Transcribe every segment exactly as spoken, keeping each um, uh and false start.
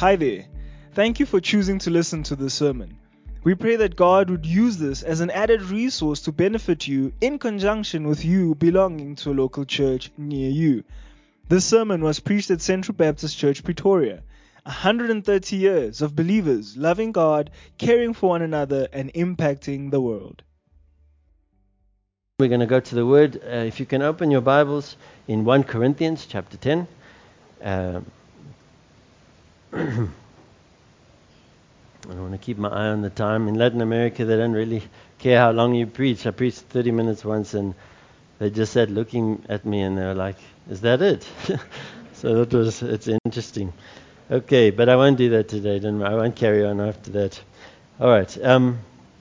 Hi there. Thank you for choosing to listen to this sermon. We pray that God would use this as an added resource to benefit you in conjunction with you belonging to a local church near you. This sermon was preached at Central Baptist Church, Pretoria. one hundred thirty years of believers loving God, caring for one another, and impacting the world. We're going to go to the Word. Uh, if you can open your Bibles in First Corinthians chapter ten. Uh, I want to keep my eye on the time. In Latin America, they don't really care how long you preach. I preached thirty minutes once, and they just sat looking at me, and they were like, "Is that it?" So that was it's interesting. Okay, but I won't do that today. Don't worry. I won't carry on after that. All right. Um,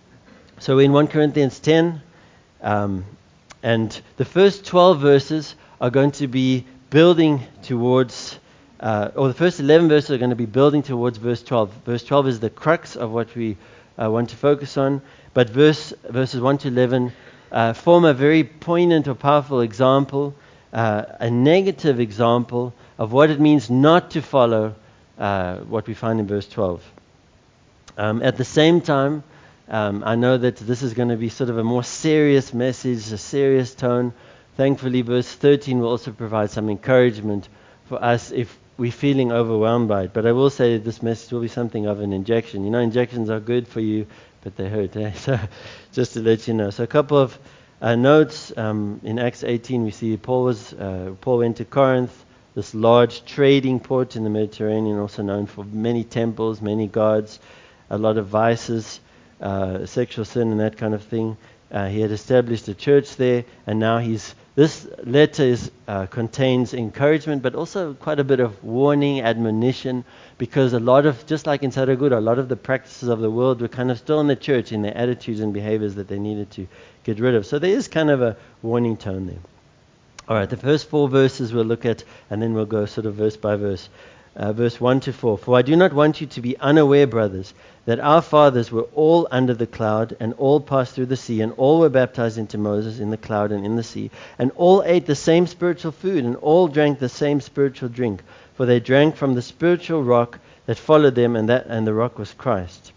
so in First Corinthians ten, um, and the first twelve verses are going to be building towards. Uh, or the first eleven verses are going to be building towards verse twelve. Verse twelve is the crux of what we uh, want to focus on. But verse verses one to eleven uh, form a very poignant or powerful example, uh, a negative example of what it means not to follow uh, what we find in verse twelve. Um, at the same time, um, I know that this is going to be sort of a more serious message, a serious tone. Thankfully, verse thirteen will also provide some encouragement for us if we're feeling overwhelmed by it. But I will say that this message will be something of an injection. You know, injections are good for you, but they hurt. Eh? So, just to let you know. So, a couple of uh, notes. Um, in Acts eighteen, we see Paul was uh, Paul went to Corinth, this large trading port in the Mediterranean, also known for many temples, many gods, a lot of vices, uh, sexual sin, and that kind of thing. Uh, he had established a church there, and now he's. This letter is, uh, contains encouragement, but also quite a bit of warning, admonition, because a lot of, just like in Saragura, a lot of the practices of the world were kind of still in the church in their attitudes and behaviors that they needed to get rid of. So there is kind of a warning tone there. All right, the first four verses we'll look at, and then we'll go sort of verse by verse. Uh, verse one to four. For I do not want you to be unaware, brothers, that our fathers were all under the cloud, and all passed through the sea, and all were baptized into Moses in the cloud and in the sea, and all ate the same spiritual food, and all drank the same spiritual drink, for they drank from the spiritual rock that followed them, and that and the rock was Christ.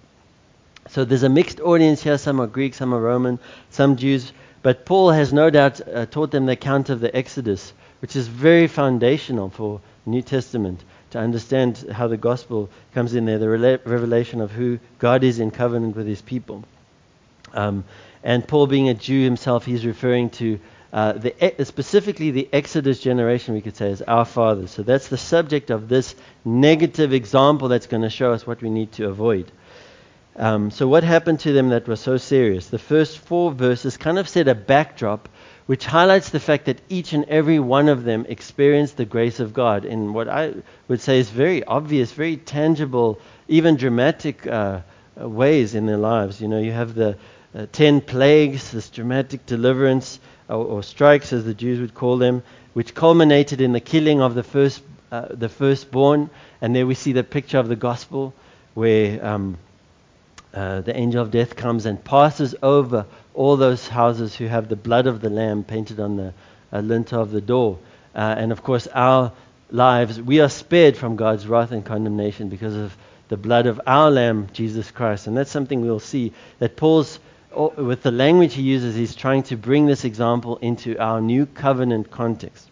So there's a mixed audience here. Some are Greek, some are Roman, some Jews. But Paul has no doubt uh, taught them the account of the Exodus, which is very foundational for New Testament, to understand how the gospel comes in there, the rela- revelation of who God is in covenant with his people. Um, and Paul, being a Jew himself, he's referring to uh, the specifically the Exodus generation, we could say, as our fathers. So that's the subject of this negative example that's going to show us what we need to avoid. Um, so what happened to them that was so serious? The first four verses kind of set a backdrop which highlights the fact that each and every one of them experienced the grace of God in what I would say is very obvious, very tangible, even dramatic uh, ways in their lives. You know, you have the uh, ten plagues, this dramatic deliverance, or, or strikes as the Jews would call them, which culminated in the killing of the first, uh, the firstborn. And there we see the picture of the gospel where Um, Uh, the angel of death comes and passes over all those houses who have the blood of the lamb painted on the uh, lintel of the door. Uh, and of course, our lives, we are spared from God's wrath and condemnation because of the blood of our lamb, Jesus Christ. And that's something we'll see that Paul's, with the language he uses, he's trying to bring this example into our new covenant context.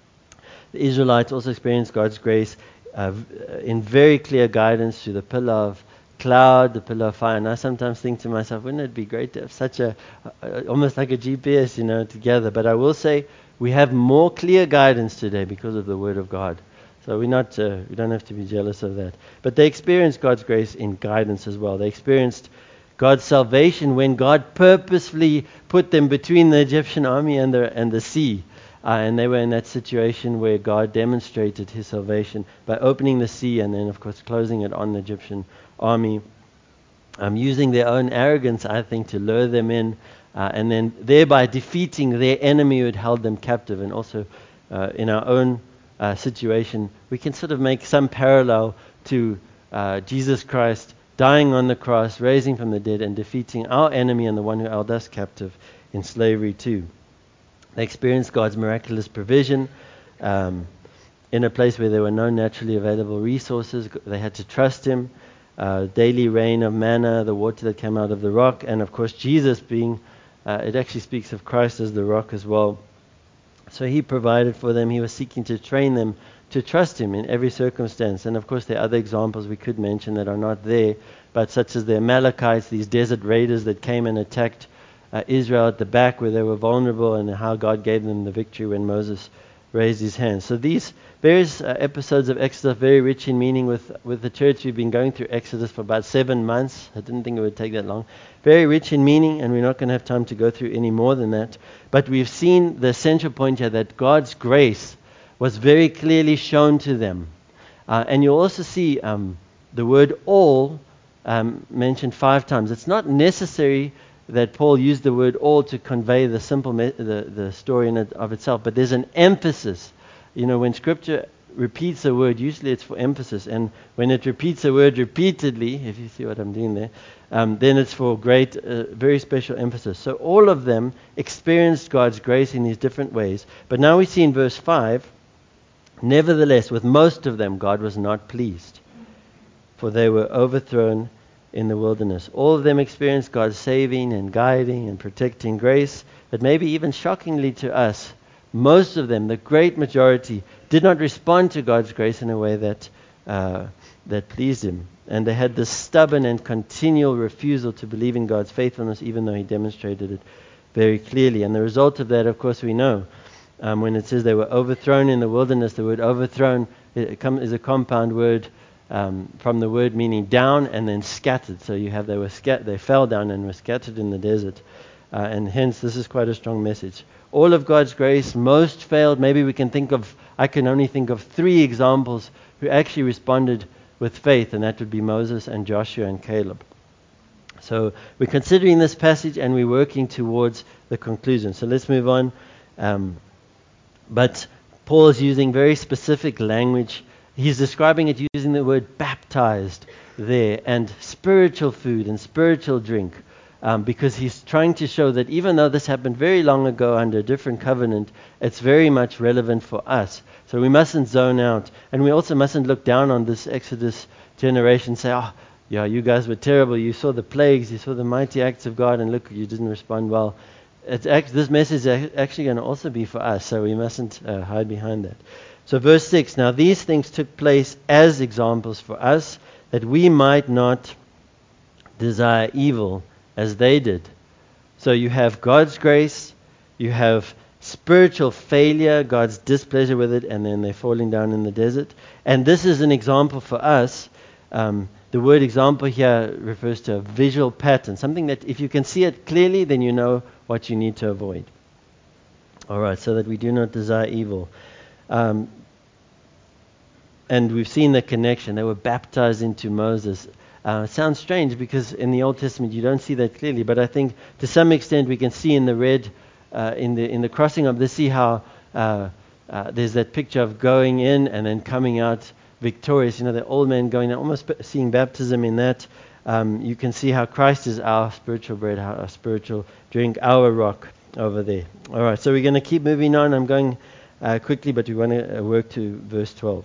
The Israelites also experienced God's grace uh, in very clear guidance through the pillar of cloud, the pillar of fire. And I sometimes think to myself, wouldn't it be great to have such a, uh, almost like a G P S, you know, together? But I will say we have more clear guidance today because of the Word of God. So we're not, uh, we don't have to be jealous of that. But they experienced God's grace in guidance as well. They experienced God's salvation when God purposefully put them between the Egyptian army and the and the sea. Uh, and they were in that situation where God demonstrated his salvation by opening the sea and then, of course, closing it on the Egyptian army, um, using their own arrogance, I think, to lure them in, uh, and then thereby defeating their enemy who had held them captive. And also uh, in our own uh, situation, we can sort of make some parallel to uh, Jesus Christ dying on the cross, raising from the dead, and defeating our enemy and the one who held us captive in slavery too. They experienced God's miraculous provision. Um, in a place where there were no naturally available resources. They had to trust him. Uh, daily rain of manna, the water that came out of the rock, and of course Jesus being, uh, it actually speaks of Christ as the rock as well. So he provided for them. He was seeking to train them to trust him in every circumstance. And of course there are other examples we could mention that are not there, but such as the Amalekites, these desert raiders that came and attacked uh, Israel at the back where they were vulnerable, and how God gave them the victory when Moses raised his hand. So these various uh, episodes of Exodus are very rich in meaning. With, with the church, we've been going through Exodus for about seven months. I didn't think it would take that long. Very rich in meaning, and we're not going to have time to go through any more than that. But we've seen the central point here, that God's grace was very clearly shown to them. Uh, and you'll also see um, the word all um, mentioned five times. It's not necessary that Paul used the word all to convey the simple me- the, the story in it of itself, but there's an emphasis. You know, when Scripture repeats a word, usually it's for emphasis, and when it repeats a word repeatedly, if you see what I'm doing there, um, then it's for great, uh, very special emphasis. So all of them experienced God's grace in these different ways. But now we see in verse five, nevertheless, with most of them God was not pleased, for they were overthrown in the wilderness. All of them experienced God's saving and guiding and protecting grace, but maybe even shockingly to us, most of them, the great majority, did not respond to God's grace in a way that uh, that pleased him. And they had this stubborn and continual refusal to believe in God's faithfulness, even though he demonstrated it very clearly. And the result of that, of course, we know. Um, when it says they were overthrown in the wilderness, the word overthrown it come, is a compound word um, from the word meaning down and then scattered. So you have they were scat- they fell down and were scattered in the desert. Uh, and hence, this is quite a strong message. All of God's grace, most failed. Maybe we can think of, I can only think of three examples who actually responded with faith, and that would be Moses and Joshua and Caleb. So we're considering this passage and we're working towards the conclusion. So let's move on. Um, but Paul is using very specific language. He's describing it using the word baptized there, and spiritual food and spiritual drink. Um, because he's trying to show that even though this happened very long ago under a different covenant, it's very much relevant for us. So we mustn't zone out. And we also mustn't look down on this Exodus generation and say, oh, yeah, you guys were terrible. You saw the plagues, you saw the mighty acts of God, and look, you didn't respond well. It's act- this message is actually going to also be for us, so we mustn't uh, hide behind that. So verse six, now these things took place as examples for us, that we might not desire evil as they did. So you have God's grace, you have spiritual failure, God's displeasure with it, and then they're falling down in the desert. And this is an example for us. Um, the word example here refers to a visual pattern, something that if you can see it clearly, then you know what you need to avoid. All right, so that we do not desire evil. Um, and we've seen the connection. They were baptized into Moses. Uh, it sounds strange because in the Old Testament you don't see that clearly, but I think to some extent we can see in the red, uh, in the in the crossing of the sea, how uh, uh, there's that picture of going in and then coming out victorious. You know, the old man going in, almost seeing baptism in that. Um, you can see how Christ is our spiritual bread, our spiritual drink, our rock over there. All right, so we're going to keep moving on. I'm going uh, quickly, but we want to uh, work to verse twelve.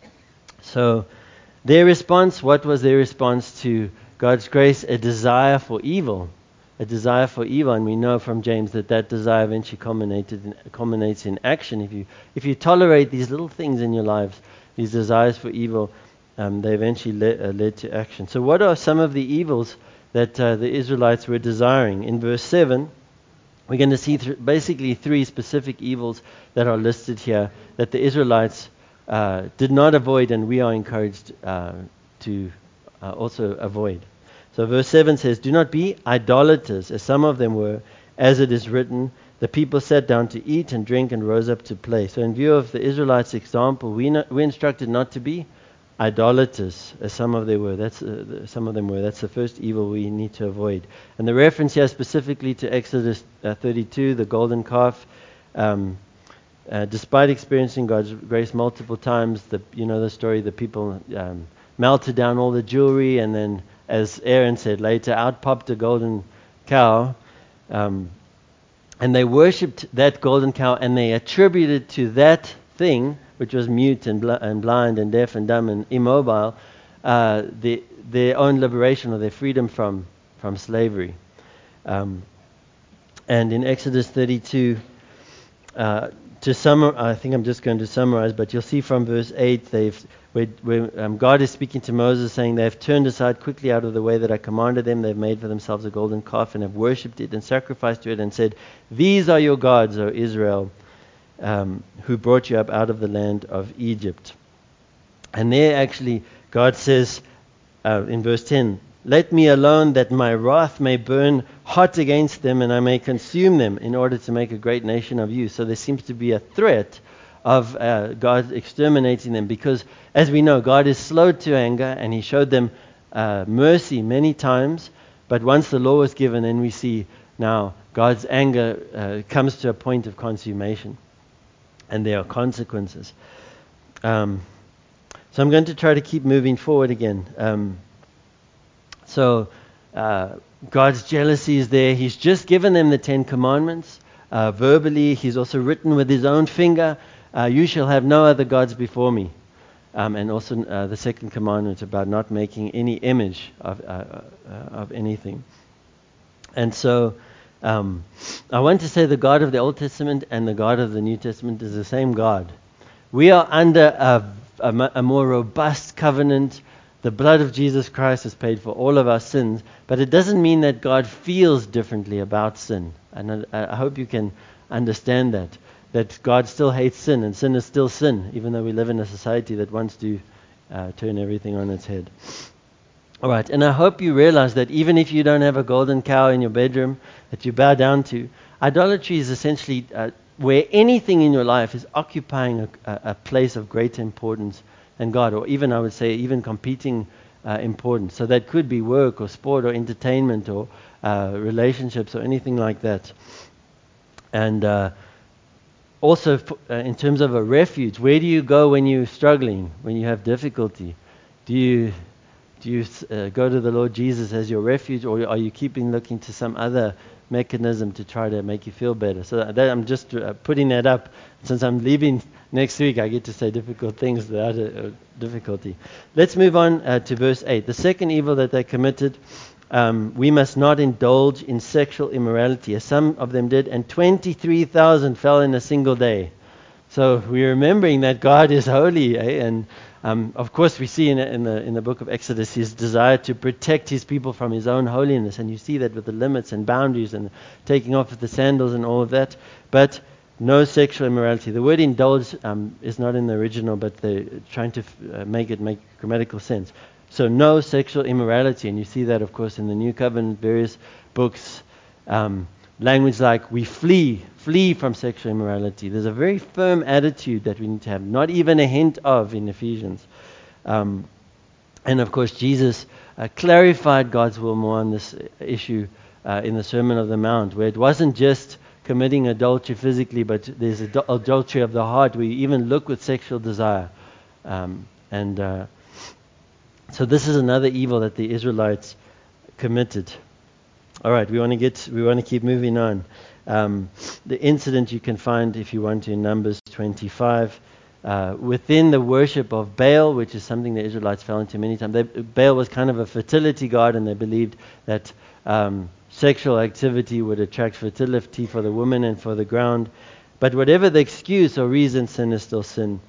So their response, what was their response to God's grace? A desire for evil. A desire for evil. And we know from James that that desire eventually culminated in, culminates in action. If you if you tolerate these little things in your lives, these desires for evil, um, they eventually led, uh, led to action. So what are some of the evils that uh, the Israelites were desiring? In verse seven, we're going to see th- basically three specific evils that are listed here that the Israelites Uh, did not avoid, and we are encouraged uh, to uh, also avoid. So verse seven says, do not be idolaters, as some of them were, as it is written, the people sat down to eat and drink and rose up to play. So in view of the Israelites' example, we not, we're instructed not to be idolaters, as some of them were. That's uh, the, some of them were. That's the first evil we need to avoid. And the reference here specifically to Exodus uh, thirty-two, the golden calf. Um, Uh, despite experiencing God's grace multiple times, the you know the story, the people um, melted down all the jewelry, and then, as Aaron said later, out popped a golden cow, um, and they worshipped that golden cow, and they attributed to that thing which was mute and, bl- and blind and deaf and dumb and immobile, uh, the, their own liberation or their freedom from, from slavery. Um, and in Exodus thirty-two, uh, to summar, I think I'm just going to summarize, but you'll see from verse eight, they've where, where um, God is speaking to Moses, saying, "They have turned aside quickly out of the way that I commanded them. They've made for themselves a golden calf and have worshipped it and sacrificed to it and said, 'These are your gods, O Israel, um, who brought you up out of the land of Egypt.'" And there actually God says uh, in verse ten, "Let me alone that my wrath may burn hot against them and I may consume them in order to make a great nation of you." So there seems to be a threat of uh, God exterminating them, because as we know, God is slow to anger and he showed them uh, mercy many times, but once the law was given, then we see now God's anger uh, comes to a point of consummation and there are consequences. Um, so I'm going to try to keep moving forward again. Um, so uh, God's jealousy is there. He's just given them the Ten Commandments uh, verbally. He's also written with his own finger, Uh, "You shall have no other gods before me." Um, and also uh, the second commandment about not making any image of, uh, uh, of anything. And so um, I want to say the God of the Old Testament and the God of the New Testament is the same God. We are under a, a, a more robust covenant. The blood of Jesus Christ has paid for all of our sins, but it doesn't mean that God feels differently about sin. And I, I hope you can understand that. That God still hates sin, and sin is still sin, even though we live in a society that wants to uh, turn everything on its head. All right, and I hope you realize that even if you don't have a golden cow in your bedroom that you bow down to, idolatry is essentially uh, where anything in your life is occupying a, a, a place of greater importance than God, or even, I would say, even competing uh, importance. So that could be work or sport or entertainment or uh, relationships or anything like that. And uh, Also, uh, in terms of a refuge, where do you go when you're struggling, when you have difficulty? Do you do you uh, go to the Lord Jesus as your refuge, or are you keeping looking to some other mechanism to try to make you feel better? So that, I'm just uh, putting that up. Since I'm leaving next week, I get to say difficult things without a, a difficulty. Let's move on uh, to verse eight. The second evil that they committed, Um, we must not indulge in sexual immorality, as some of them did, and twenty-three thousand fell in a single day. So we're remembering that God is holy, eh? And um, of course we see in, in the in the book of Exodus his desire to protect his people from his own holiness, and you see that with the limits and boundaries and taking off of the sandals and all of that. But no sexual immorality. The word indulge um, is not in the original, but they're trying to f- uh, make it make grammatical sense. So no sexual immorality, and you see that, of course, in the New Covenant, various books, um, language like we flee, flee from sexual immorality. There's a very firm attitude that we need to have, not even a hint of in Ephesians. Um, and of course, Jesus uh, clarified God's will more on this issue uh, in the Sermon on the Mount, where it wasn't just committing adultery physically, but there's ad- adultery of the heart, where you even look with sexual desire. Um, and uh, So this is another evil that the Israelites committed. All right, we want to get, we want to keep moving on. Um, the incident you can find, if you want to, in Numbers twenty-five, uh, within the worship of Baal, which is something the Israelites fell into many times. They, Baal was kind of a fertility god, and they believed that um, sexual activity would attract fertility for the woman and for the ground. But whatever the excuse or reason, sin is still sin.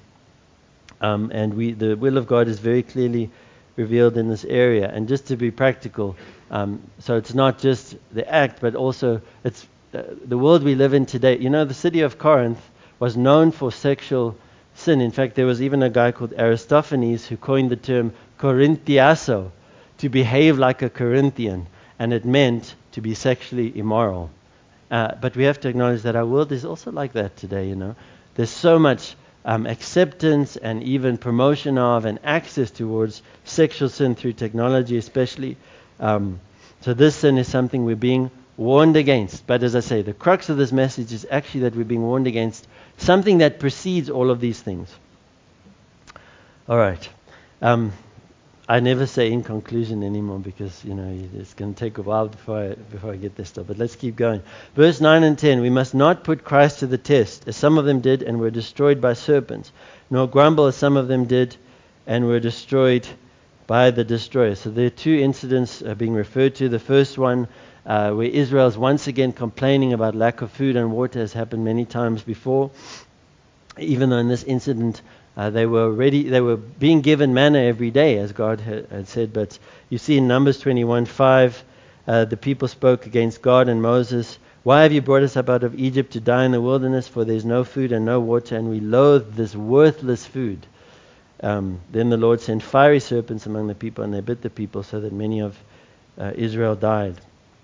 Um, and we, the will of God is very clearly revealed in this area. And just to be practical, um, so it's not just the act, but also it's uh, the world we live in today. You know, the city of Corinth was known for sexual sin. In fact, there was even a guy called Aristophanes who coined the term Corinthiaso, to behave like a Corinthian, and it meant to be sexually immoral. Uh, but we have to acknowledge that our world is also like that today. You know, there's so much Um, acceptance and even promotion of and access towards sexual sin through technology especially. Um, so this sin is something we're being warned against. But as I say, the crux of this message is actually that we're being warned against something that precedes all of these things. All right. Um, I never say in conclusion anymore because, you know, it's going to take a while before I, before I get this stuff. But let's keep going. Verse nine and ten. We must not put Christ to the test, as some of them did and were destroyed by serpents, nor grumble as some of them did and were destroyed by the destroyer. So there are two incidents uh, being referred to. The first one, uh, where Israel is once again complaining about lack of food and water, has happened many times before. Even though in this incident uh, they were ready, they were being given manna every day, as God had, had said. But you see in Numbers twenty-one five, uh, the people spoke against God and Moses. Why have you brought us up out of Egypt to die in the wilderness? For there is no food and no water, and we loathe this worthless food. Um, then the Lord sent fiery serpents among the people, and they bit the people, so that many of uh, Israel died.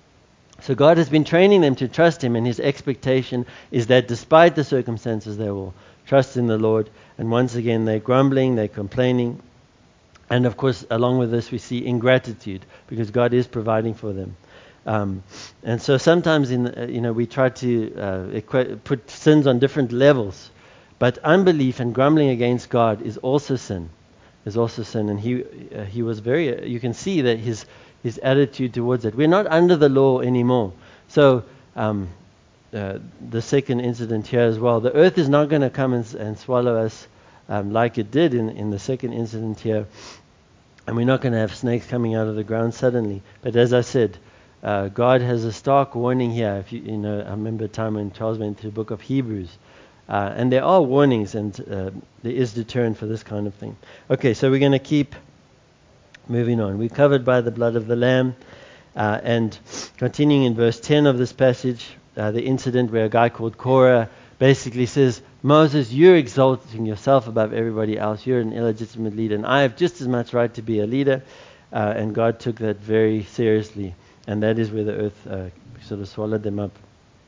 So God has been training them to trust Him, and His expectation is that despite the circumstances, they will trust in the Lord. And once again, they're grumbling, they're complaining. And of course, along with this, we see ingratitude, because God is providing for them. Um, and so sometimes, in uh, you know, we try to uh, equi- put sins on different levels. But unbelief and grumbling against God is also sin. Is also sin. And he uh, he was very, uh, you can see that his his attitude towards it. We're not under the law anymore. So um, uh, the second incident here as well. The earth is not going to come and, and swallow us um, like it did in, in the second incident here. And we're not going to have snakes coming out of the ground suddenly. But as I said, uh, God has a stark warning here. If you, you know, I remember a time when Charles went through the book of Hebrews. Uh, and there are warnings, and uh, there is deterrent for this kind of thing. Okay, so we're going to keep moving on. We're covered by the blood of the Lamb. Uh, and continuing in verse ten of this passage, uh, the incident where a guy called Korah basically says, Moses, you're exalting yourself above everybody else. You're an illegitimate leader, and I have just as much right to be a leader. Uh, and God took that very seriously. And that is where the earth uh, sort of swallowed them up.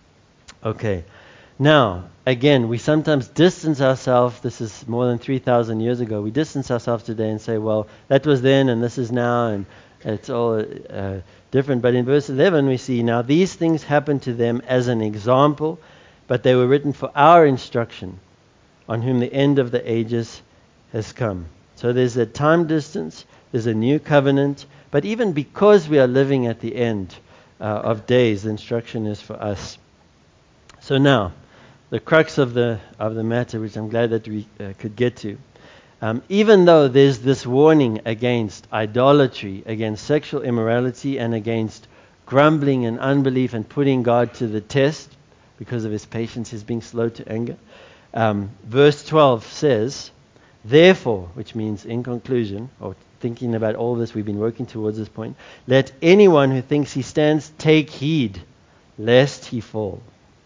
Okay. Now, again, we sometimes distance ourselves. This is more than three thousand years ago. We distance ourselves today and say, well, that was then and this is now, and it's all uh, different. But in verse eleven we see, now these things happened to them as an example, but they were written for our instruction, on whom the end of the ages has come. So there's a time distance, there's a new covenant, but even because we are living at the end uh, of days, the instruction is for us. So now, the crux of the of the matter, which I'm glad that we uh, could get to. Um, even though there's this warning against idolatry, against sexual immorality, and against grumbling and unbelief and putting God to the test because of His patience, His being slow to anger, um, verse twelve says, therefore, which means in conclusion, or thinking about all this, we've been working towards this point, let anyone who thinks he stands take heed, lest he fall.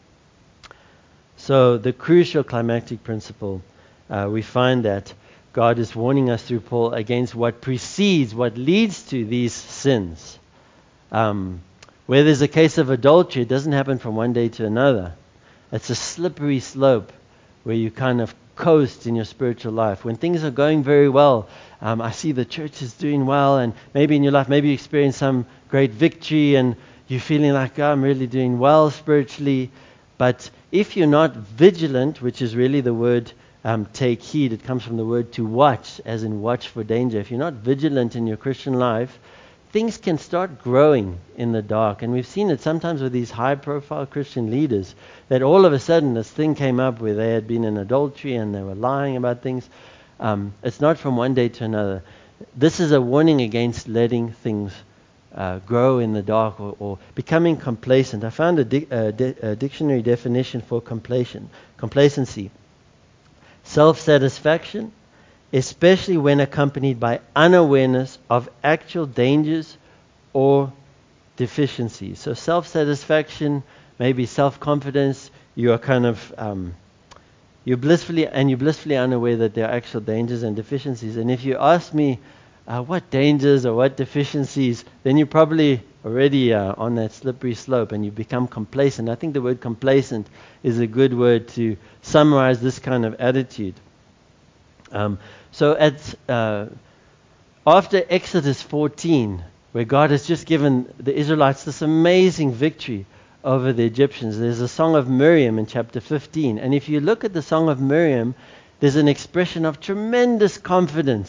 So the crucial climactic principle, uh, we find that God is warning us through Paul against what precedes, what leads to these sins. Um, where there's a case of adultery, it doesn't happen from one day to another. It's a slippery slope where you kind of coast in your spiritual life. When things are going very well, um, I see the church is doing well, and maybe in your life, maybe you experience some great victory and you're feeling like, oh, I'm really doing well spiritually. But if you're not vigilant, which is really the word um, take heed, it comes from the word to watch, as in watch for danger. If you're not vigilant in your Christian life, things can start growing in the dark. And we've seen it sometimes with these high-profile Christian leaders, that all of a sudden this thing came up where they had been in adultery and they were lying about things. Um, it's not from one day to another. This is a warning against letting things Uh, grow in the dark or, or becoming complacent. I found a, di- a, di- a dictionary definition for complacent, complacency. Self-satisfaction, especially when accompanied by unawareness of actual dangers or deficiencies. So self-satisfaction, maybe self-confidence, you are kind of, um, you're blissfully, and you're blissfully unaware that there are actual dangers and deficiencies. And if you ask me, Uh, what dangers or what deficiencies, then you're probably already uh, on that slippery slope and you become complacent. I think the word complacent is a good word to summarize this kind of attitude. Um, so at uh, after Exodus fourteen, where God has just given the Israelites this amazing victory over the Egyptians, there's a Song of Miriam in chapter fifteen. And if you look at the Song of Miriam, there's an expression of tremendous confidence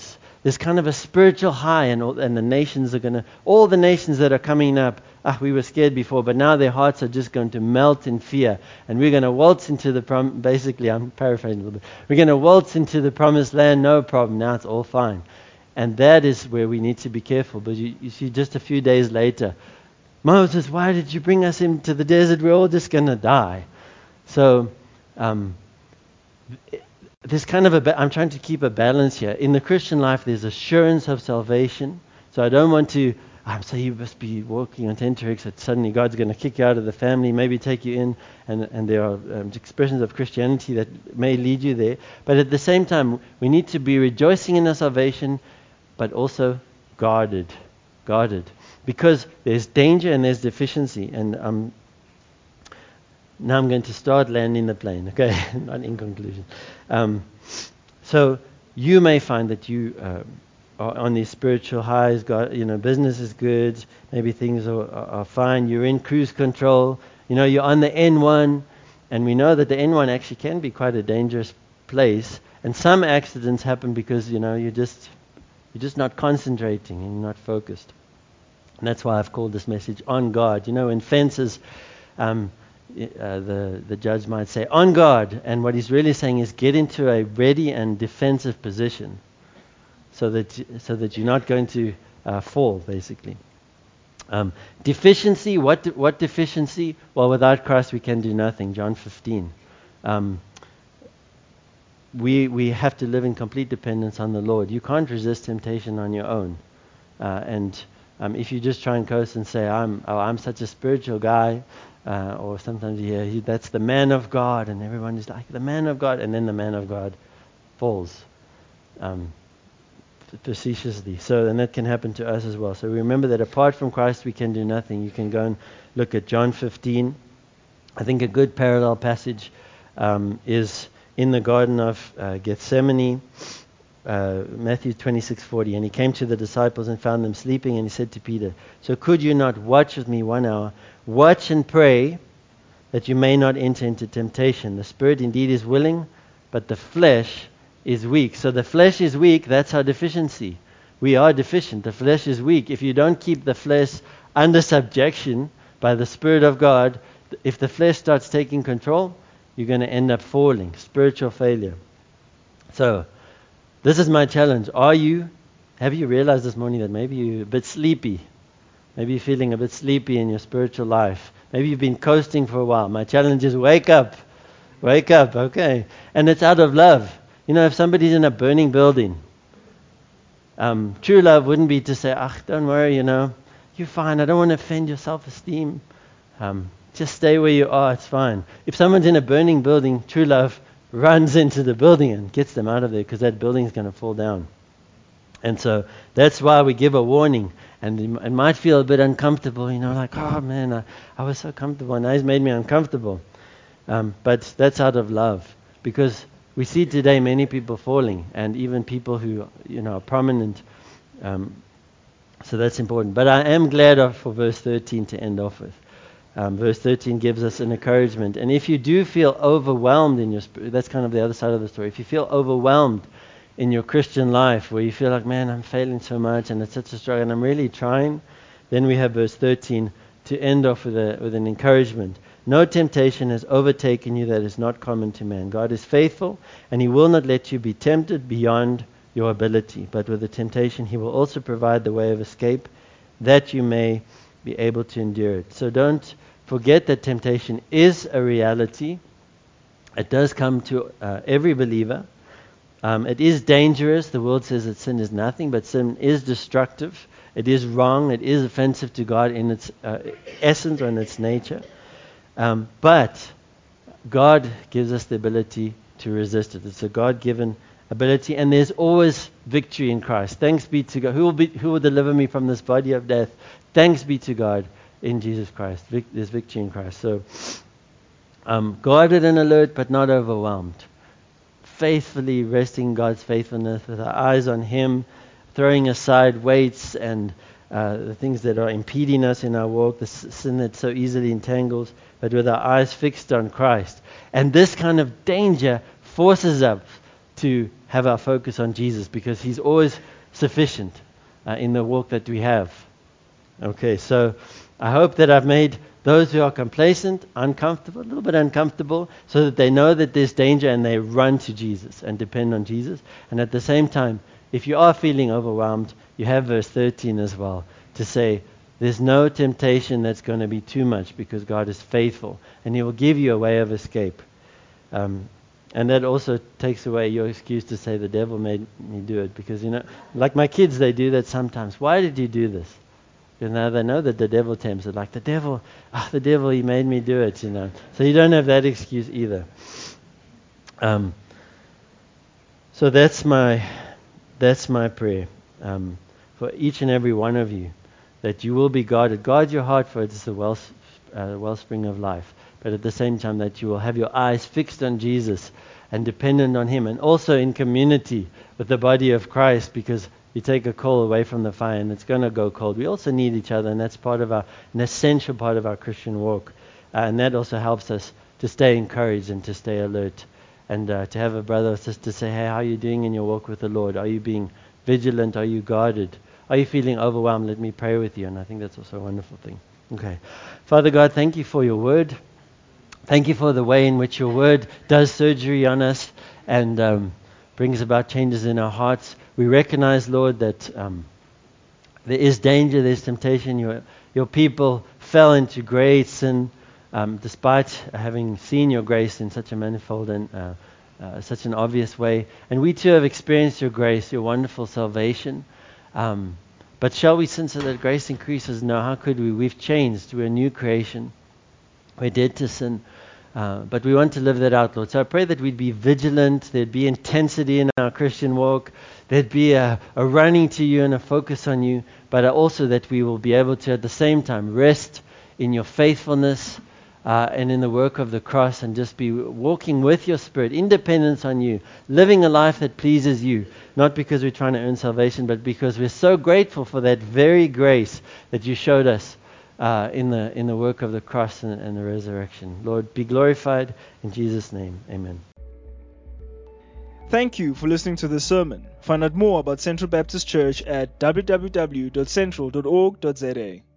there's kind of a spiritual high, and all, and the nations are going to, all the nations that are coming up, ah, we were scared before, but now their hearts are just going to melt in fear, and we're going to waltz into the, prom- basically, I'm paraphrasing a little bit, we're going to waltz into the promised land, no problem, now it's all fine. And that is where we need to be careful. But you, you see, just a few days later, Moses, why did you bring us into the desert? We're all just going to die. So, um, there's kind of a, ba- I'm trying to keep a balance here. In the Christian life, there's assurance of salvation. So I don't want to, I'm so you must be walking on tenterhooks that suddenly God's going to kick you out of the family, maybe take you in, and, and there are um, expressions of Christianity that may lead you there. But at the same time, we need to be rejoicing in our salvation, but also guarded, guarded. Because there's danger and there's deficiency. And um, now I'm going to start landing the plane, okay? Not in conclusion. Um, so you may find that you uh, are on these spiritual highs. God, you know, business is good. Maybe things are, are, are fine. You're in cruise control. You know, you're on the N one, and we know that the N one actually can be quite a dangerous place. And some accidents happen because you know you're just you're just not concentrating and you're not focused. And that's why I've called this message on guard. You know, in fences. Um, Uh, the, the judge might say, on guard. And what he's really saying is get into a ready and defensive position so that so that you're not going to uh, fall, basically. Um, deficiency, what de- what deficiency? Well, without Christ we can do nothing. John fifteen. Um, we we have to live in complete dependence on the Lord. You can't resist temptation on your own. Uh, and um, if you just try and coast and say, I'm oh, I'm such a spiritual guy, Uh, or sometimes you hear, he, that's the man of God, and everyone is like, the man of God, and then the man of God falls um, facetiously. So, and that can happen to us as well. So remember that apart from Christ, we can do nothing. You can go and look at John fifteen. I think a good parallel passage um, is in the Garden of uh, Gethsemane, uh, Matthew twenty-six forty. And he came to the disciples and found them sleeping, and he said to Peter, so could you not watch with me one hour? Watch and pray that you may not enter into temptation. The spirit indeed is willing, but the flesh is weak. So the flesh is weak, that's our deficiency. We are deficient. The flesh is weak. If you don't keep the flesh under subjection by the Spirit of God, if the flesh starts taking control, you're going to end up falling. Spiritual failure. So, this is my challenge. Are you, have you realized this morning that maybe you're a bit sleepy? Maybe you're feeling a bit sleepy in your spiritual life. Maybe you've been coasting for a while. My challenge is wake up. Wake up, okay. And it's out of love. You know, if somebody's in a burning building, um, true love wouldn't be to say, ah, don't worry, you know, you're fine. I don't want to offend your self-esteem. Um, just stay where you are. It's fine. If someone's in a burning building, true love runs into the building and gets them out of there because that building is going to fall down. And so that's why we give a warning. And it might feel a bit uncomfortable, you know, like, oh man, I, I was so comfortable, and now he's made me uncomfortable. Um, but that's out of love. Because we see today many people falling, and even people who, you know, are prominent. Um, so that's important. But I am glad of, for verse thirteen to end off with. Um, verse thirteen gives us an encouragement. And if you do feel overwhelmed in your spirit, that's kind of the other side of the story. If you feel overwhelmed in your Christian life, where you feel like, man, I'm failing so much and it's such a struggle and I'm really trying, then we have verse thirteen to end off with, a, with an encouragement. No temptation has overtaken you that is not common to man. God is faithful, and he will not let you be tempted beyond your ability. But with the temptation, he will also provide the way of escape that you may be able to endure it. So don't forget that temptation is a reality. It does come to uh, every believer. Um, it is dangerous. The world says that sin is nothing, but sin is destructive. It is wrong. It is offensive to God in its uh, essence or in its nature. Um, but God gives us the ability to resist it. It's a God-given ability, and there's always victory in Christ. Thanks be to God. Who will be, who will deliver me from this body of death? Thanks be to God in Jesus Christ. Vic, there's victory in Christ. So, um, guarded and alert, but not overwhelmed. Faithfully resting God's faithfulness with our eyes on Him, throwing aside weights and uh, the things that are impeding us in our walk, the sin that so easily entangles, but with our eyes fixed on Christ. And this kind of danger forces us to have our focus on Jesus, because He's always sufficient uh, in the walk that we have. Okay, so I hope that I've made those who are complacent uncomfortable, a little bit uncomfortable, so that they know that there's danger and they run to Jesus and depend on Jesus. And at the same time, if you are feeling overwhelmed, you have verse thirteen as well to say, there's no temptation that's going to be too much because God is faithful and He will give you a way of escape. Um, and that also takes away your excuse to say the devil made me do it, because, you know, like my kids, they do that sometimes. Why did you do this? Because now they know that the devil tempts it. Like the devil, ah, the devil, he made me do it, you know. So you don't have that excuse either. Um, so that's my that's my prayer um, for each and every one of you, that you will be guarded. Guard your heart, for it is the well, uh, wellspring of life. But at the same time, that you will have your eyes fixed on Jesus and dependent on Him, and also in community with the body of Christ, because you take a coal away from the fire and it's going to go cold. We also need each other, and that's part of our, an essential part of our Christian walk. Uh, and that also helps us to stay encouraged and to stay alert, and uh, to have a brother or sister say, hey, how are you doing in your walk with the Lord? Are you being vigilant? Are you guarded? Are you feeling overwhelmed? Let me pray with you. And I think that's also a wonderful thing. Okay. Father God, thank you for your word. Thank you for the way in which your word does surgery on us and um, brings about changes in our hearts. We recognize, Lord, that um, there is danger, there's temptation. Your, your people fell into great sin, um, despite having seen your grace in such a manifold and uh, uh, such an obvious way. And we too have experienced your grace, your wonderful salvation. Um, but shall we sin so that grace increases? No, how could we? We've changed. We're a new creation. We're dead to sin. Uh, but we want to live that out, Lord. So I pray that we'd be vigilant, there'd be intensity in our Christian walk, there'd be a, a running to you and a focus on you, but also that we will be able to at the same time rest in your faithfulness uh, and in the work of the cross, and just be walking with your Spirit, independence on you, living a life that pleases you, not because we're trying to earn salvation, but because we're so grateful for that very grace that you showed us Uh, in the in the work of the cross and, and the resurrection. Lord, be glorified in Jesus' name. Amen. Thank you for listening to this sermon. Find out more about Central Baptist Church at w w w dot central dot org dot z a.